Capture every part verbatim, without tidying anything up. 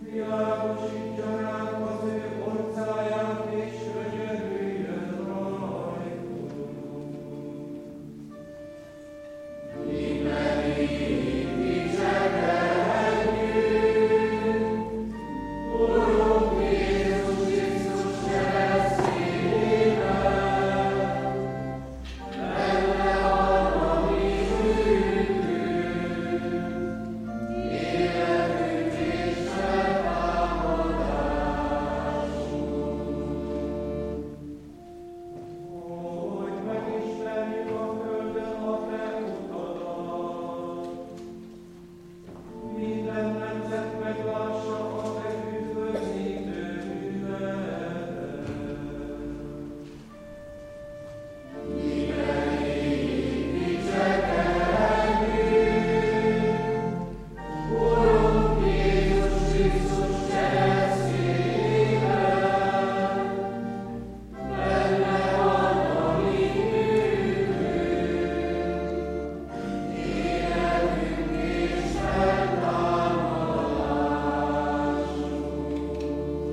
Világosítja ránk az ő orcáját, és könyörüljön rajtunk. Imeni, dicsekedjünk, Urunk Jézus Krisztus keresztjével, benne van a mi hűtünk, életünk és feltámadásunk. Hogy megismerjük a földön a te utadat, minden nemzet meglássa a te üdvözítő művedet. Imeni, dicsekedjünk, Urunk Jézus Krisztus keresztjével, benne van a mi hűtünk, életünk és feltámadásunk.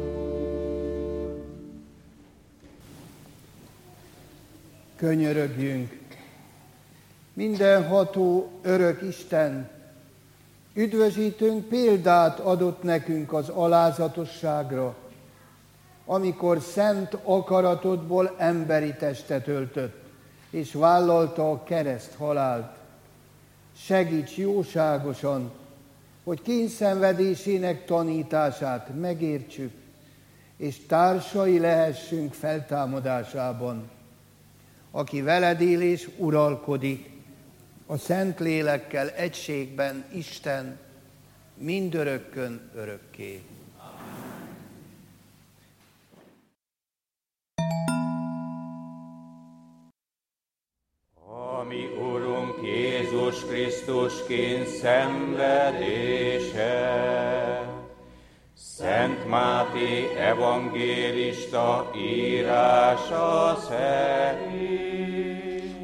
Könyörögjünk! Mindenható örök Isten, üdvözítőnk példát adott nekünk az alázatosságra, amikor szent akaratodból emberi testet öltött, és vállalta a kereszt halált. Segíts jóságosan, hogy kényszenvedésének tanítását megértsük, és társai lehessünk feltámadásában, aki veled él és uralkodik, a Szent Lélekkel egységben, Isten, mindörökkön örökké. A mi Urunk Jézus Krisztusként szenvedése. Szent Máté evangélista írása szerint.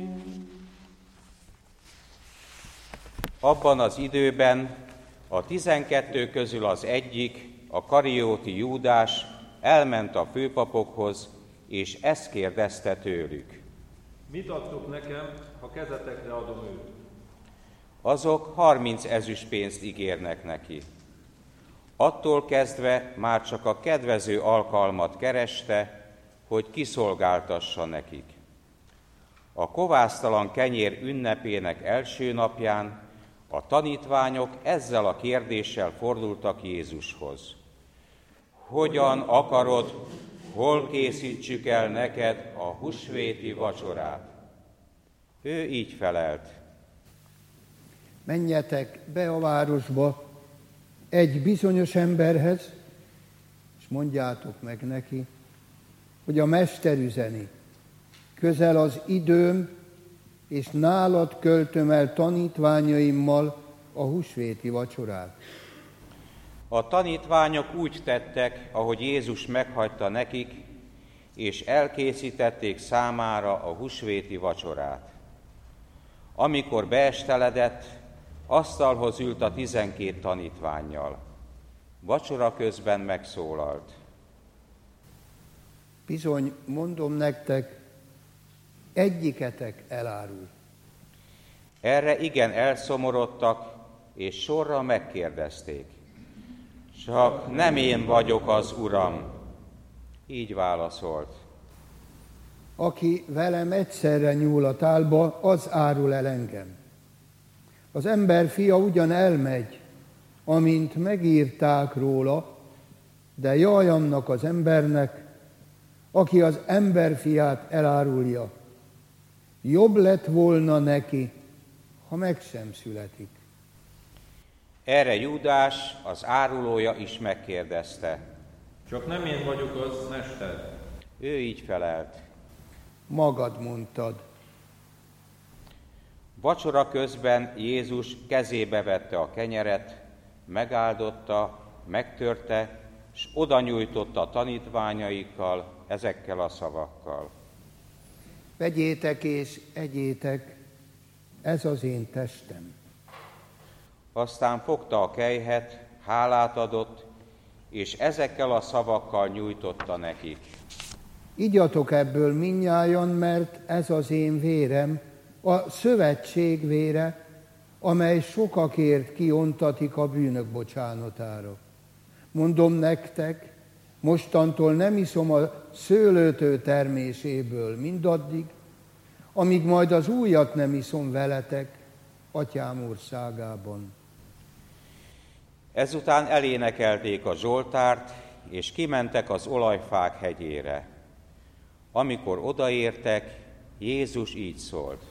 Abban az időben a tizenkettő közül az egyik, a Karióti Júdás elment a főpapokhoz, és ezt kérdezte tőlük. Mit adtok nekem, ha kezetekre adom őt? Azok harminc ezüstpénzt ígérnek neki. Attól kezdve már csak a kedvező alkalmat kereste, hogy kiszolgáltassa nekik. A kovásztalan kenyér ünnepének első napján a tanítványok ezzel a kérdéssel fordultak Jézushoz. Hogyan akarod, hol készítsük el neked a húsvéti vacsorát? Ő így felelt. Menjetek be a városba egy bizonyos emberhez, és mondjátok meg neki, hogy a mester üzeni. Közel az időm, és nálad költöm el tanítványaimmal a húsvéti vacsorát. A tanítványok úgy tettek, ahogy Jézus meghagyta nekik, és elkészítették számára a húsvéti vacsorát. Amikor beesteledett, asztalhoz ült a tizenkét tanítvánnyal. Vacsora közben megszólalt. Bizony, mondom nektek, egyiketek elárul. Erre igen elszomorodtak, és sorra megkérdezték. Csak nem én vagyok az Uram. Így válaszolt. Aki velem egyszerre nyúl a tálba, az árul el engem. Az ember fia ugyan elmegy, amint megírták róla, de jaj annak az embernek, aki az ember fiát elárulja. Jobb lett volna neki, ha meg sem születik. Erre Júdás, az árulója is megkérdezte. Csak nem én vagyok az, mester. Ő így felelt. Magad mondtad. Vacsora közben Jézus kezébe vette a kenyeret, megáldotta, megtörte, s oda nyújtotta a tanítványaikkal ezekkel a szavakkal. Vegyétek és egyétek, ez az én testem. Aztán fogta a kejhet, hálát adott, és ezekkel a szavakkal nyújtotta nekik. Igyatok ebből mindnyájan, mert ez az én vérem, a szövetség vére, amely sokakért kiontatik a bűnök bocsánatára. Mondom nektek, mostantól nem iszom a szőlőtő terméséből mindaddig, amíg majd az újat nem iszom veletek Atyám országában. Ezután elénekelték a Zsoltárt, és kimentek az olajfák hegyére. Amikor odaértek, Jézus így szólt.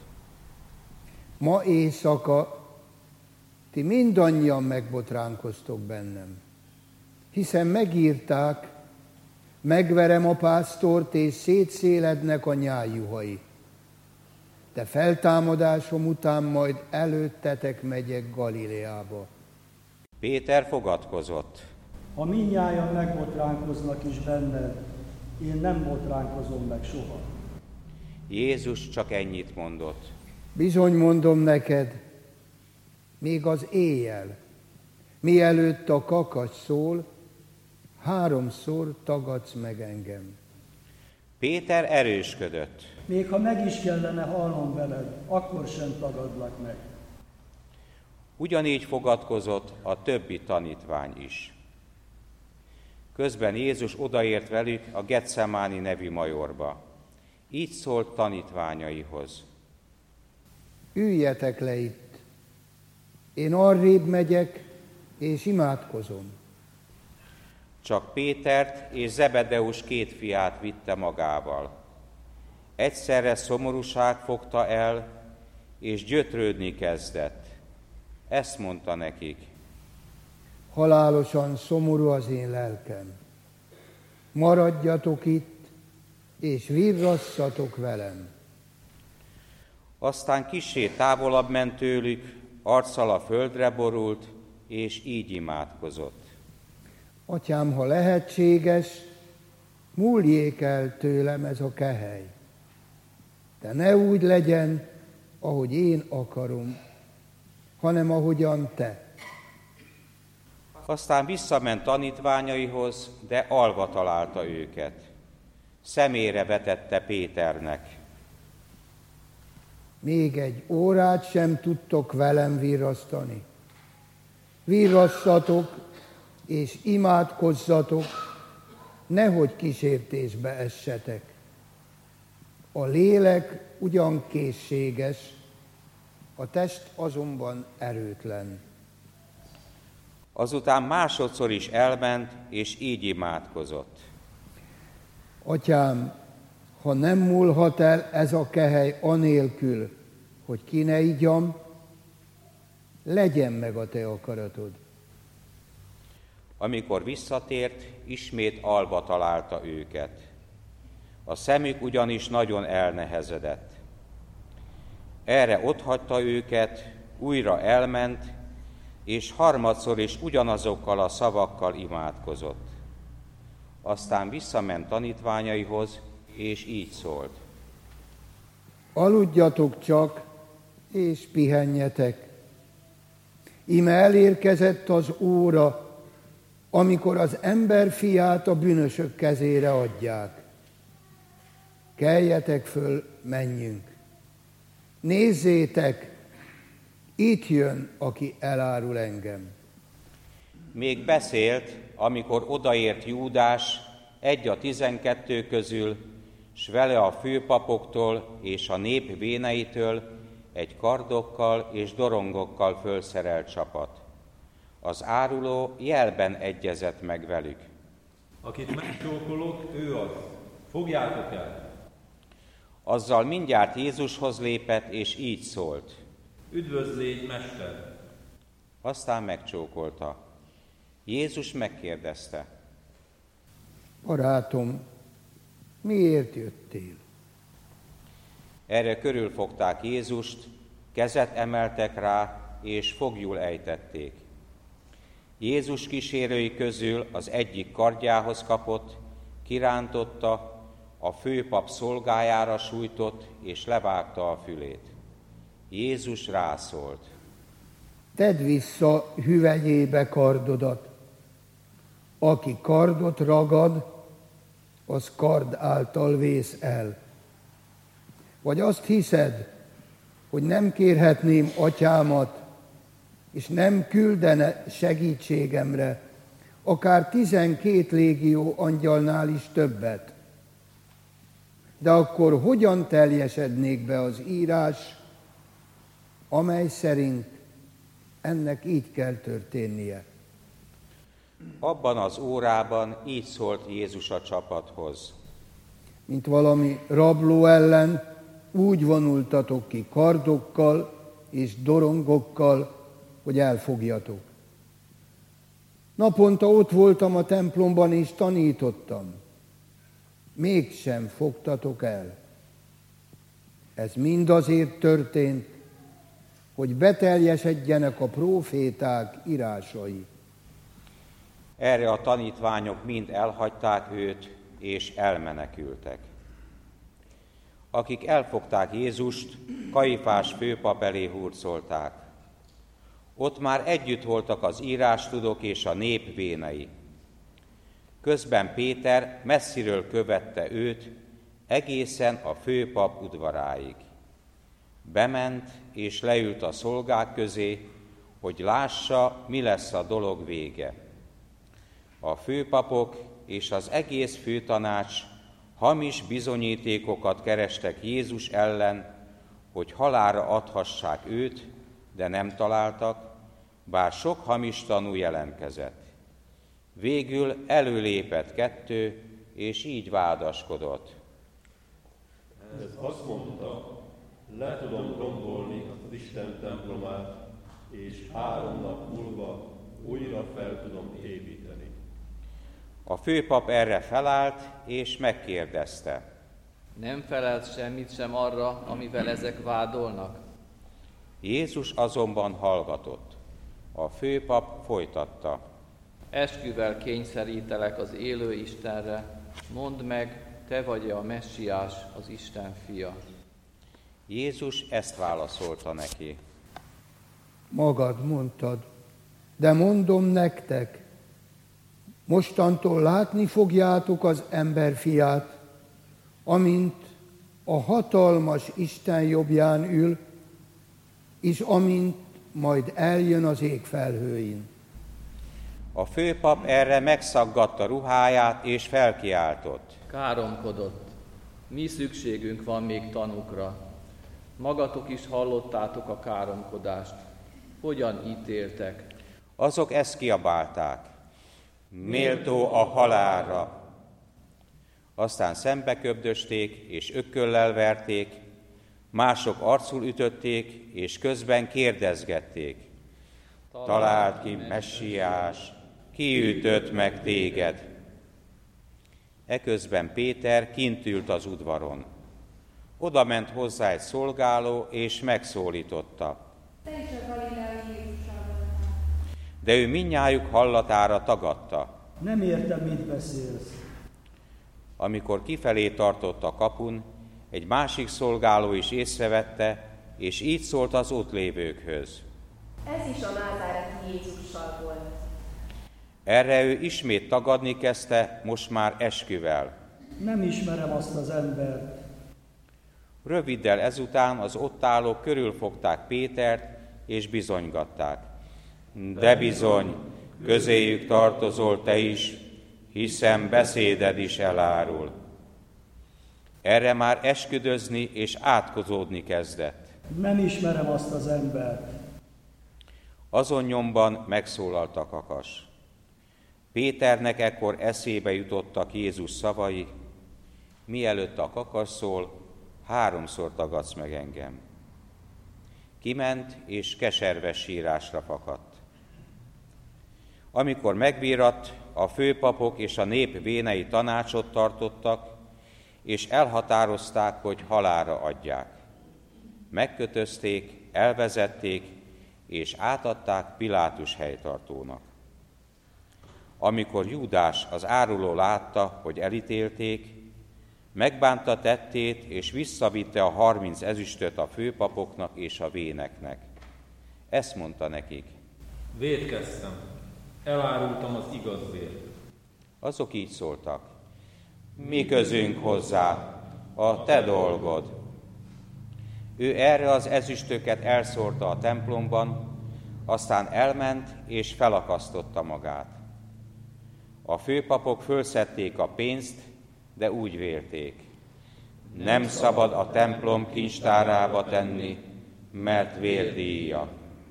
Ma éjszaka ti mindannyian megbotránkoztok bennem, hiszen megírták, megverem a pásztort, és szétszélednek a nyájjuhai. De feltámadásom után majd előttetek megyek Galileába. Péter fogadkozott. Ha mindnyájan megbotránkoznak is benned, én nem botránkozom meg soha. Jézus csak ennyit mondott. Bizony mondom neked, még az éjjel, mielőtt a kakacs szól, háromszor tagadsz meg engem. Péter erősködött. Még ha meg is kellene halnom veled, akkor sem tagadlak meg. Ugyanígy fogadkozott a többi tanítvány is. Közben Jézus odaért velük a Getsemáni nevű majorba. Így szólt tanítványaihoz. Üljetek le itt, én arrébb megyek, és imádkozom. Csak Pétert és Zebedeus két fiát vitte magával. Egyszerre szomorúság fogta el, és gyötrődni kezdett. Ezt mondta nekik. Halálosan szomorú az én lelkem. Maradjatok itt, és virrasszatok velem. Aztán kissé távolabb ment tőlük, arccal a földre borult, és így imádkozott. Atyám, ha lehetséges, múljék el tőlem ez a kehely. De ne úgy legyen, ahogy én akarom, hanem ahogyan te. Aztán visszament tanítványaihoz, de alva találta őket. Szemére vetette Péternek. Még egy órát sem tudtok velem virrasztani. Virrasszatok és imádkozzatok, nehogy kísértésbe essetek. A lélek ugyan készséges, a test azonban erőtlen. Azután másodszor is elment, és így imádkozott. Atyám, ha nem múlhat el ez a kehely anélkül, hogy ki ne igyam, legyen meg a te akaratod. Amikor visszatért, ismét alva találta őket. A szemük ugyanis nagyon elnehezedett. Erre otthagyta őket, újra elment, és harmadszor is ugyanazokkal a szavakkal imádkozott. Aztán visszament tanítványaihoz, és így szólt. Aludjatok csak, és pihenjetek. Íme elérkezett az óra, amikor az ember fiát a bűnösök kezére adják. Keljetek föl, menjünk. Nézzétek, itt jön, aki elárul engem. Még beszélt, amikor odaért Júdás, egy a tizenkettő közül, s vele a főpapoktól és a nép véneitől egy kardokkal és dorongokkal fölszerelt csapat. Az áruló jelben egyezett meg velük. Akit megcsókolok, ő az. Fogjátok el! Azzal mindjárt Jézushoz lépett, és így szólt. Üdvözlégy, Mester! Aztán megcsókolta. Jézus megkérdezte. Barátom, miért jöttél? Erre körülfogták Jézust, kezet emeltek rá, és foglyul ejtették. Jézus kísérői közül az egyik kardjához kapott, kirántotta, a főpap szolgájára sújtott, és levágta a fülét. Jézus rászólt. Tedd vissza hüvelyébe kardodat. Aki kardot ragad, az kard által vész el. Vagy azt hiszed, hogy nem kérhetném atyámat, és nem küldene segítségemre, akár tizenkét légió angyalnál is többet. De akkor hogyan teljesednék be az írás, amely szerint ennek így kell történnie? Abban az órában így szólt Jézus a csapathoz. Mint valami rabló ellen, úgy vonultatok ki kardokkal és dorongokkal, hogy elfogjatok. Naponta ott voltam a templomban és tanítottam. Mégsem fogtatok el. Ez mind azért történt, hogy beteljesedjenek a próféták írásai. Erre a tanítványok mind elhagyták őt, és elmenekültek. Akik elfogták Jézust, Kajifás főpap elé hurcolták. Ott már együtt voltak az írástudók és a nép vénei. Közben Péter messziről követte őt egészen a főpap udvaráig. Bement és leült a szolgák közé, hogy lássa, mi lesz a dolog vége. A főpapok és az egész főtanács hamis bizonyítékokat kerestek Jézus ellen, hogy halálra adhassák őt, de nem találtak, bár sok hamis tanú jelentkezett. Végül előlépett kettő, és így vádaskodott. Ez azt mondta, le tudom rombolni az Isten templomát, és három nap múlva újra fel tudom építeni. A főpap erre felállt, és megkérdezte. Nem felelt semmit sem arra, amivel ezek vádolnak? Jézus azonban hallgatott. A főpap folytatta. Esküvel kényszerítelek az élő Istenre, mondd meg, te vagy a Messiás, az Isten fia. Jézus ezt válaszolta neki. Magad mondtad, de mondom nektek, mostantól látni fogjátok az emberfiát, amint a hatalmas Isten jobbján ül, és amint majd eljön az ég felhőin. A főpap erre megszaggatta ruháját, és felkiáltott. Káromkodott. Mi szükségünk van még tanúkra? Magatok is hallottátok a káromkodást. Hogyan ítéltek? Azok ezt kiabálták. Méltó a halálra. Aztán szembe köbdösték, és ökköllel verték, mások arcul ütötték, és közben kérdezgették. Találd ki, Messiás, ki ütött meg téged? Eközben Péter kint ült az udvaron. Oda ment hozzá egy szolgáló, és megszólította. Te is a galileai Jézussal voltál. De ő mindnyájuk hallatára tagadta. Nem értem, mit beszélsz. Amikor kifelé tartott a kapun, egy másik szolgáló is észrevette, és így szólt az ott lévőkhöz. Ez is a názáreti Jézussal volt. Erre ő ismét tagadni kezdte, most már esküvel. Nem ismerem azt az embert. Röviddel ezután az ott állók körülfogták Pétert, és bizonygatták. De bizony, közéjük tartozol te is, hiszen beszéded is elárul. Erre már esküdözni és átkozódni kezdett. Nem ismerem azt az embert. Azon nyomban megszólalt a kakas. Péternek ekkor eszébe jutottak Jézus szavai, mielőtt a kakas szól, háromszor tagadsz meg engem. Kiment, és keserves sírásra fakadt. Amikor megbíratt, a főpapok és a nép vénei tanácsot tartottak, és elhatározták, hogy halálra adják. Megkötözték, elvezették, és átadták Pilátus helytartónak. Amikor Júdás az áruló látta, hogy elítélték, megbánta tettét, és visszavitte a harminc ezüstöt a főpapoknak és a véneknek. Ezt mondta nekik. Vétkeztem, elárultam az igazért. Azok így szóltak: mi közünk hozzá, a te dolgod. Ő erre az ezüstöket elszórta a templomban, aztán elment és felakasztotta magát. A főpapok fölszedték a pénzt, de úgy vélték: nem szabad a templom kincstárába tenni, mert vérdíja.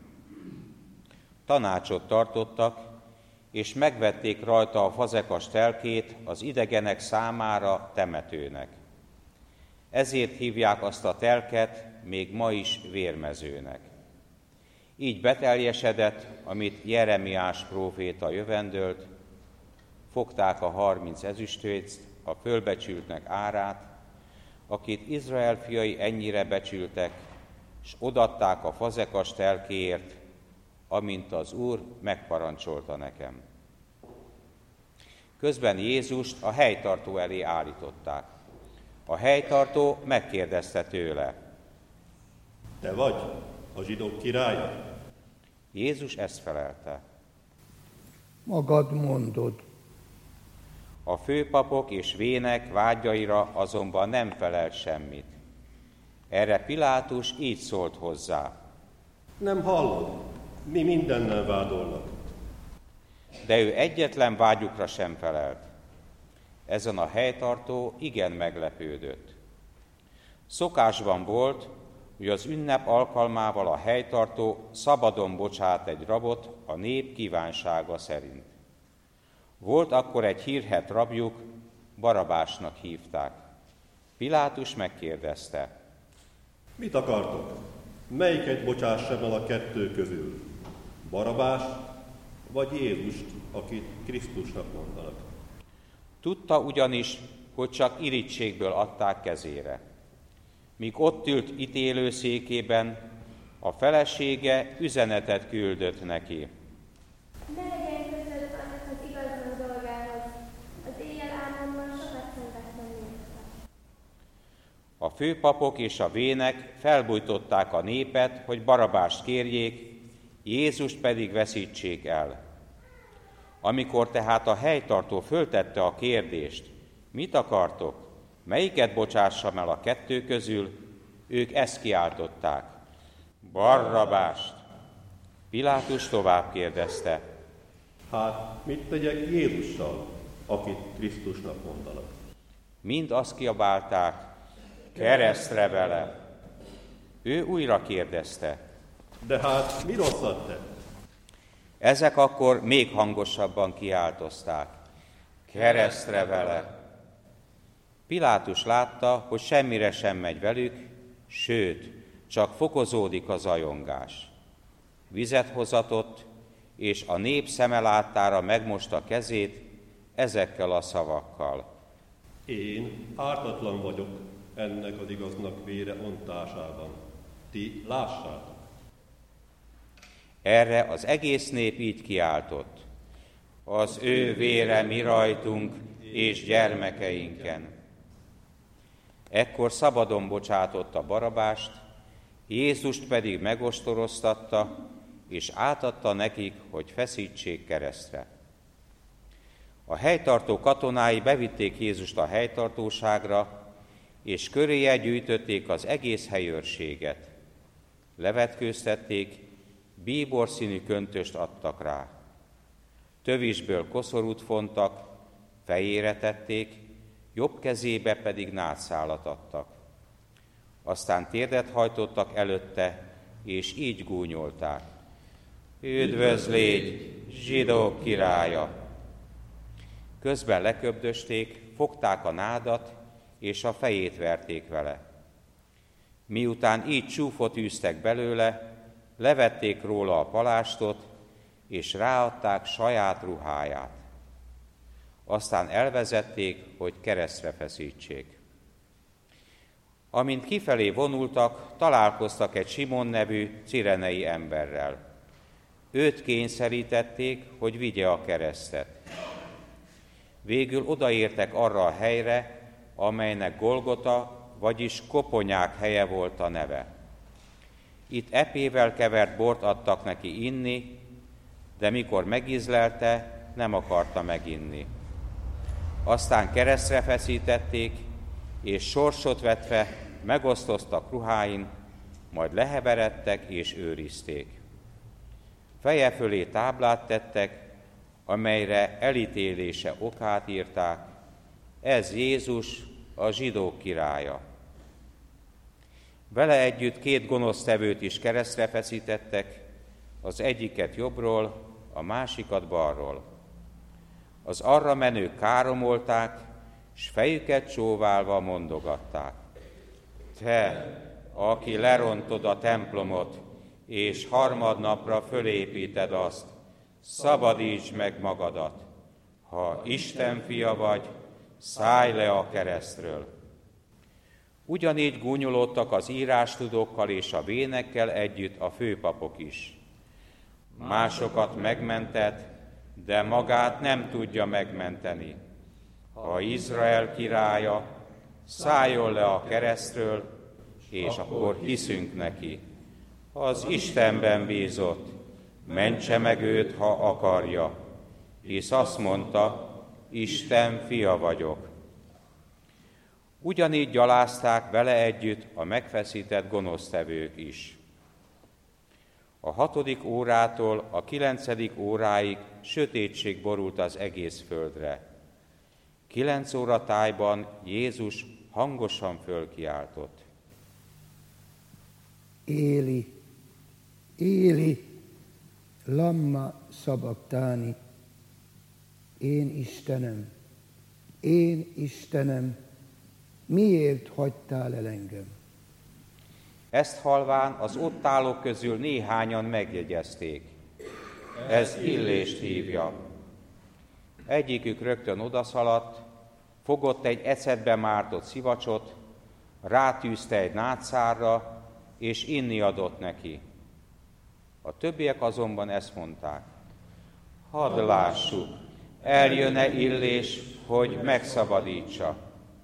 Tanácsot tartottak, és megvették rajta a fazekas telkét az idegenek számára temetőnek. Ezért hívják azt a telket még ma is vérmezőnek. Így beteljesedett, amit Jeremiás próféta jövendölt: fogták a harminc ezüstöt, a fölbecsültnek árát, akit Izrael fiai ennyire becsültek, s odatták a fazekas telkéért, amint az Úr megparancsolta nekem. Közben Jézust a helytartó elé állították. A helytartó megkérdezte tőle: te vagy a zsidók királya? Jézus ezt felelte: magad mondod. A főpapok és vének vágyaira azonban nem felelt semmit. Erre Pilátus így szólt hozzá: nem hallod, mi mindennel vádolnak. De ő egyetlen vágyukra sem felelt. Ezen a helytartó igen meglepődött. Szokásban volt, hogy az ünnep alkalmával a helytartó szabadon bocsát egy rabot a nép kívánsága szerint. Volt akkor egy hírhedt rabjuk, Barabásnak hívták. Pilátus megkérdezte: mit akartok? Melyiket bocsássam el a kettő közül? Barabás vagy Jézust, akit Krisztusnak mondanak? Tudta ugyanis, hogy csak irítségből adták kezére. Míg ott ült ítélőszékében, a felesége üzenetet küldött neki: Ne legyen között annak az igaznak dolgához, az éjjel álmomban sokat szenvedtem érte. A főpapok és a vének felbujtották a népet, hogy Barabást kérjék, Jézust pedig veszítsék el. Amikor tehát a helytartó föltette a kérdést: mit akartok, melyiket bocsássam el a kettő közül, ők ezt kiáltották: Barrabást! Pilátus tovább kérdezte: hát mit tegyek Jézussal, akit Krisztusnak mondanak? Mind azt kiabálták: keresztre vele! Ő újra kérdezte: de hát mi rosszat tett? Ezek akkor még hangosabban kiáltozták: keresztre vele! Pilátus látta, hogy semmire sem megy velük, sőt, csak fokozódik a zajongás. Vizet hozatott, és a nép szeme láttára megmosta kezét ezekkel a szavakkal: én ártatlan vagyok ennek az igaznak vére ontásában. Ti lássátok! Erre az egész nép így kiáltott: az ő vére mi rajtunk és gyermekeinken. Ekkor szabadon bocsátotta Barabást, Jézust pedig megostoroztatta, és átadta nekik, hogy feszítsék keresztre. A helytartó katonái bevitték Jézust a helytartóságra, és köréje gyűjtötték az egész helyőrséget. Levetkőztették, bíborszínű köntöst adtak rá. Tövisből koszorút fontak, fejére tették, jobb kezébe pedig nátszálat adtak. Aztán térdet hajtottak előtte, és így gúnyolták: üdvözlégy, zsidók királya! Közben leköbdösték, fogták a nádat, és a fejét verték vele. Miután így csúfot űztek belőle, levették róla a palástot, és ráadták saját ruháját. Aztán elvezették, hogy keresztre feszítsék. Amint kifelé vonultak, találkoztak egy Simon nevű cirenei emberrel. Őt kényszerítették, hogy vigye a keresztet. Végül odaértek arra a helyre, amelynek Golgota, vagyis koponyák helye volt a neve. Itt epével kevert bort adtak neki inni, de mikor megízlelte, nem akarta meginni. Aztán keresztre feszítették, és sorsot vetve megosztoztak ruháin, majd leheveredtek és őrizték. Feje fölé táblát tettek, amelyre elítélése okát írták: ez Jézus, a zsidók királya. Vele együtt két gonosztevőt is keresztre feszítettek, az egyiket jobbról, a másikat balról. Az arra menők káromolták, s fejüket csóválva mondogatták: te, aki lerontod a templomot, és harmadnapra fölépíted azt, szabadítsd meg magadat. Ha Isten fia vagy, szállj le a keresztről. Ugyanígy gúnyolódtak az írástudókkal és a vénekkel együtt a főpapok is. Másokat megmentett, de magát nem tudja megmenteni. Ha Izrael királya, szálljon le a keresztről, és akkor hiszünk neki. Ha az Istenben bízott, mentse meg őt, ha akarja, hisz azt mondta, Isten fia vagyok. Ugyanígy gyalázták vele együtt a megfeszített gonosztevők is. A hatodik órától a kilencedik óráig sötétség borult az egész földre. Kilenc óra tájban Jézus hangosan fölkiáltott: Éli, Éli, lamma szabaktáni. Én Istenem, én Istenem, miért hagytál el engem? Ezt halván az ott állók közül néhányan megjegyezték: ez Illést hívja. Egyikük rögtön odaszaladt, fogott egy ecetbe mártott szivacsot, rátűzte egy nátszárra, és inni adott neki. A többiek azonban ezt mondták: hadd lássuk, eljön-e Illés, hogy megszabadítsa.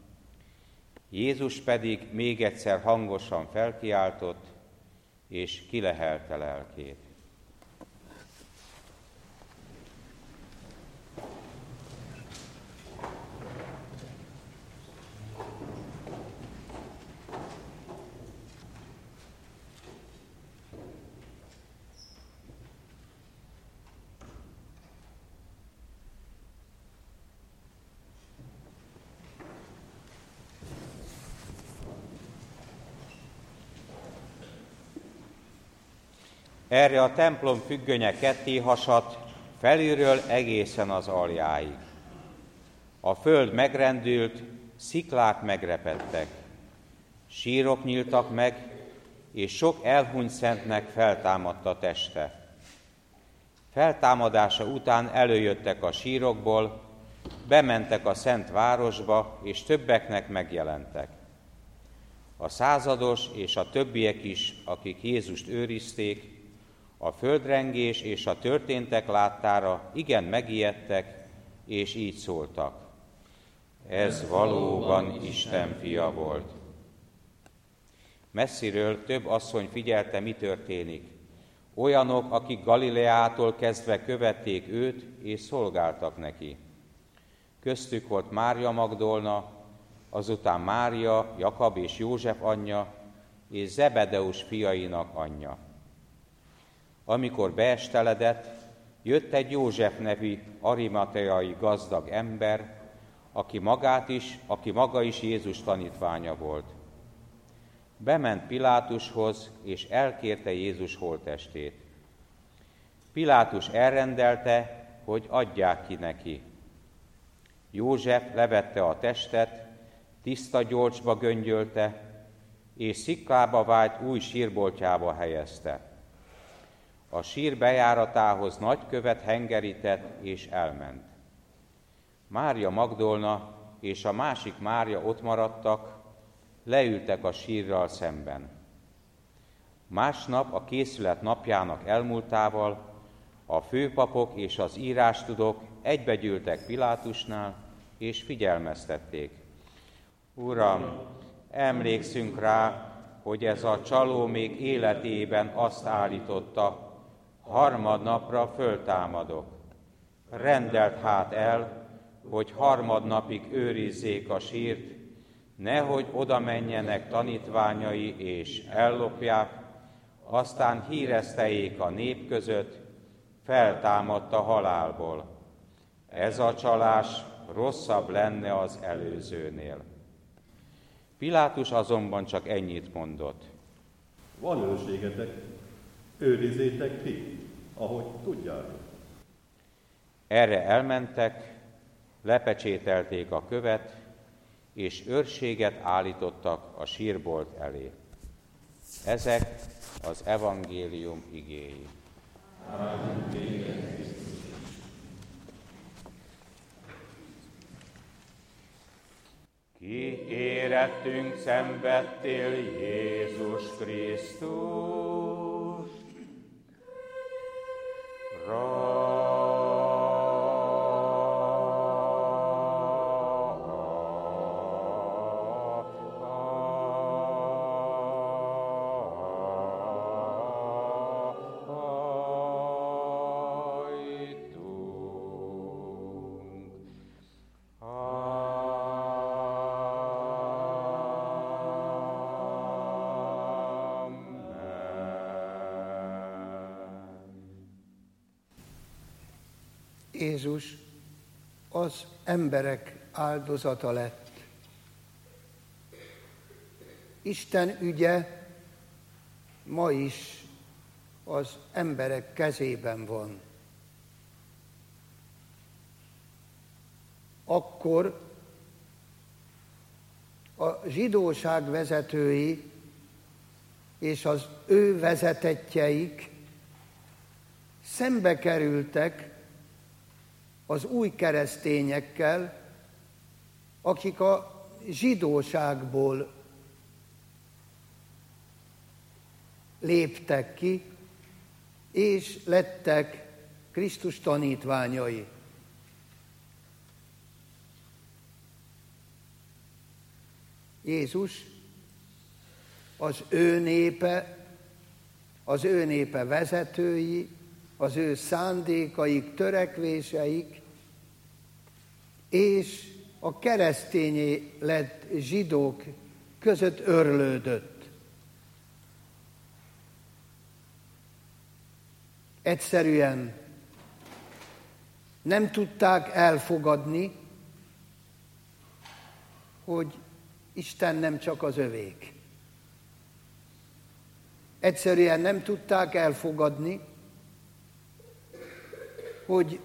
Jézus pedig még egyszer hangosan felkiáltott, és kilehelte lelkét. Erre a templom függönye ketté hasadt, felülről egészen az aljáig. A föld megrendült, sziklák megrepedtek. Sírok nyíltak meg, és sok elhunyt szentnek feltámadt a teste. Feltámadása után előjöttek a sírokból, bementek a szent városba, és többeknek megjelentek. A százados és a többiek is, akik Jézust őrizték, a földrengés és a történtek láttára igen megijedtek, és így szóltak: ez valóban Isten fia volt. Messziről több asszony figyelte, mi történik. Olyanok, akik Galileától kezdve követték őt, és szolgáltak neki. Köztük volt Mária Magdolna, azután Mária, Jakab és József anyja, és Zebedeus fiainak anyja. Amikor beesteledett, jött egy József nevű arimateai gazdag ember, aki magát is, aki maga is Jézus tanítványa volt. Bement Pilátushoz, és elkérte Jézus holttestét. Pilátus elrendelte, hogy adják ki neki. József levette a testet, tiszta gyolcsba göngyölte, és sziklába vájt új sírboltjába helyezte. A sír bejáratához nagykövet hengerített, és elment. Mária Magdolna és a másik Mária ott maradtak, leültek a sírral szemben. Másnap a készület napjának elmúltával a főpapok és az írástudók egybegyűltek Pilátusnál, és figyelmeztették: Uram, emlékszünk rá, hogy ez a csaló még életében azt állította, harmadnapra föltámadok. Rendelt hát el, hogy harmadnapig őrizzék a sírt, nehogy oda menjenek tanítványai és ellopják, aztán híreszteljék a nép között, feltámadt a halálból. Ez a csalás rosszabb lenne az előzőnél. Pilátus azonban csak ennyit mondott. Van őrségetek, őrizzétek ti, ahogy tudjátok. Erre elmentek, lepecsételték a követ, és őrséget állítottak a sírbolt elé. Ezek az evangélium igéi. Ki érettünk szenvedtél, Jézus Krisztus, Jézus az emberek áldozata lett. Isten ügye ma is az emberek kezében van. Akkor a zsidóság vezetői és az ő vezetettjeik szembe kerültek az új keresztényekkel, akik a zsidóságból léptek ki, és lettek Krisztus tanítványai. Jézus az ő népe, az ő népe vezetői, az ő szándékaik, törekvéseik, és a keresztényé lett zsidók között örlődött. Egyszerűen nem tudták elfogadni, hogy Isten nem csak az övék. Egyszerűen nem tudták elfogadni, hogy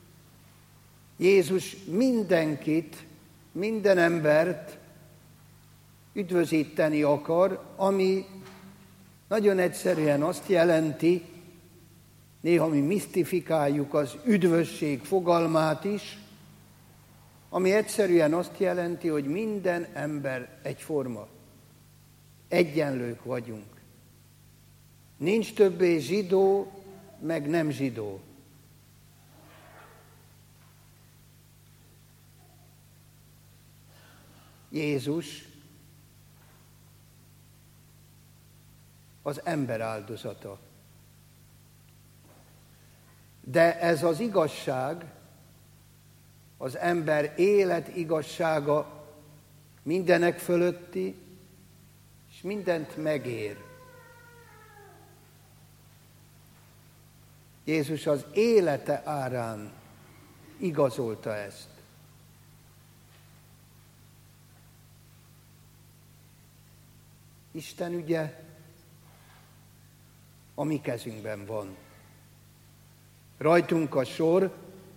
Jézus mindenkit, minden embert üdvözíteni akar, ami nagyon egyszerűen azt jelenti, néha mi misztifikáljuk az üdvösség fogalmát is, ami egyszerűen azt jelenti, hogy minden ember egyforma. Egyenlők vagyunk. Nincs többé zsidó, meg nem zsidó. Jézus az ember áldozata. De ez az igazság, az ember élet igazsága mindenek fölötti, és mindent megér. Jézus az élete árán igazolta ezt. Isten ügye a mi kezünkben van. Rajtunk a sor,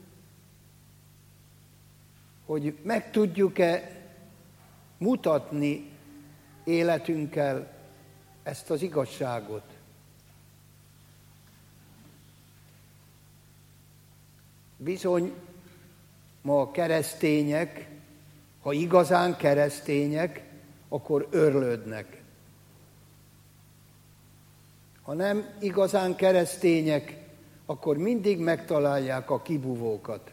hogy meg tudjuk-e mutatni életünkkel ezt az igazságot. Bizony, ma a keresztények, ha igazán keresztények, akkor örlődnek. Ha nem igazán keresztények, akkor mindig megtalálják a kibúvókat.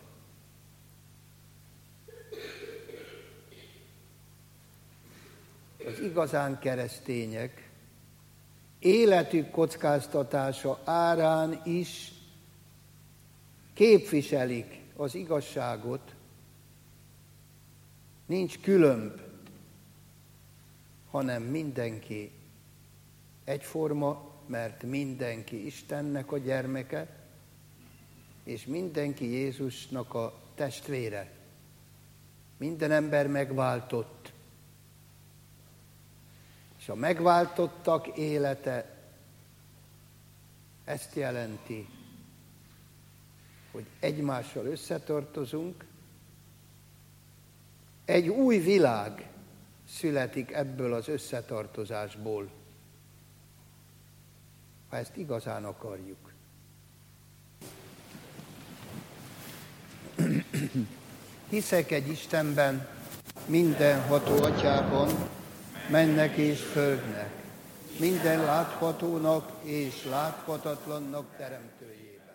Az igazán keresztények életük kockáztatása árán is képviselik az igazságot, Nincs különb, hanem mindenki egyforma, mert mindenki Istennek a gyermeke, és mindenki Jézusnak a testvére. Minden ember megváltott. És a megváltottak élete ezt jelenti, hogy egymással összetartozunk, egy új világ születik ebből az összetartozásból, ha ezt igazán akarjuk. Hiszek egy Istenben, mindenható Atyában, mennek és földnek, minden láthatónak és láthatatlannak teremtőjében.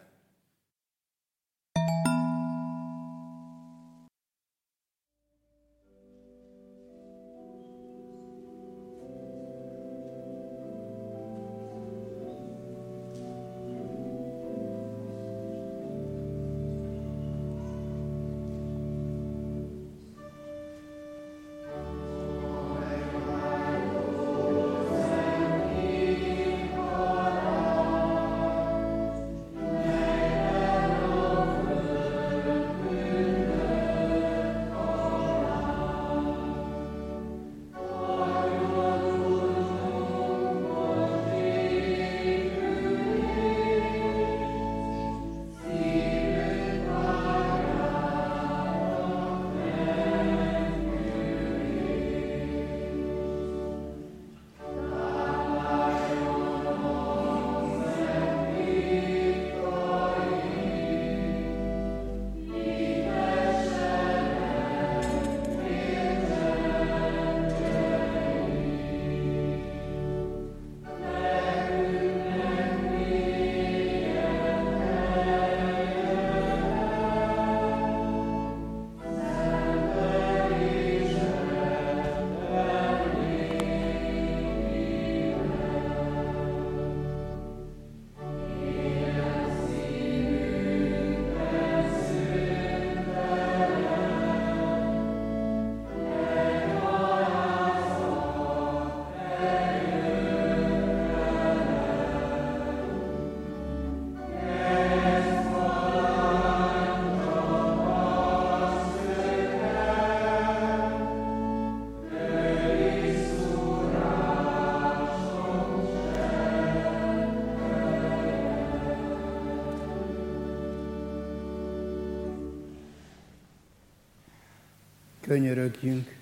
Könyörögjünk.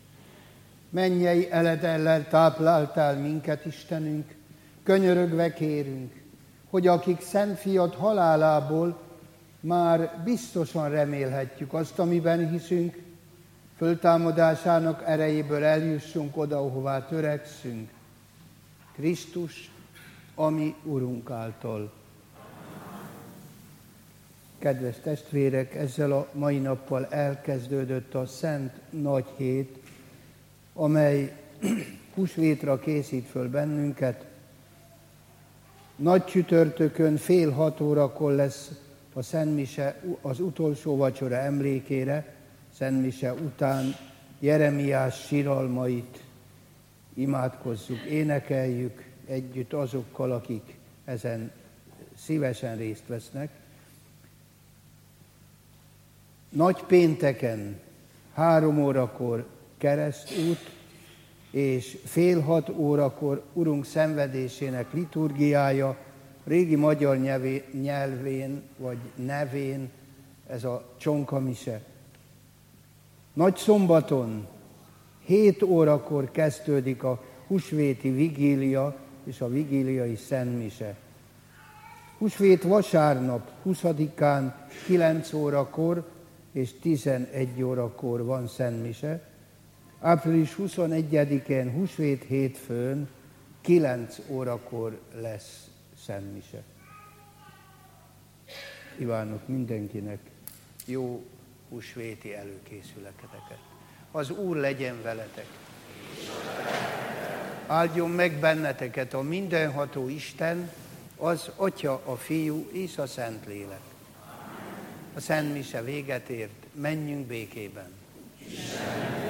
Mennyei eledellel tápláltál minket, Istenünk, könyörögve kérünk, hogy akik Szent Fiad halálából már biztosan remélhetjük azt, amiben hiszünk, föltámadásának erejéből eljussunk oda, ahová törekszünk. Krisztus, ami Urunk által. Kedves testvérek, ezzel a mai nappal elkezdődött a Szent Nagy Hét, amely húsvétra készít föl bennünket. Nagy csütörtökön fél hat órakor lesz a Szentmise az utolsó vacsora emlékére, Szentmise után Jeremiás síralmait imádkozzuk, énekeljük együtt azokkal, akik ezen szívesen részt vesznek. Nagy pénteken három órakor keresztút, és fél hat órakor Urunk szenvedésének liturgiája, régi magyar nyelvén vagy nevén ez a csonkamise. Nagy szombaton hét órakor kezdődik a húsvéti vigília és a vigíliai szentmise. Húsvét vasárnap huszadikán kilenc órakor és tizenegy órakor van szentmise. Április huszonegyedikén húsvét hétfőn kilenc órakor lesz szentmise. Kívánok mindenkinek jó húsvéti előkészületeket. Az Úr legyen veletek. Áldjon meg benneteket a mindenható Isten, az Atya, a Fiú és a Szentlélek. A szentmise véget ért, menjünk békében.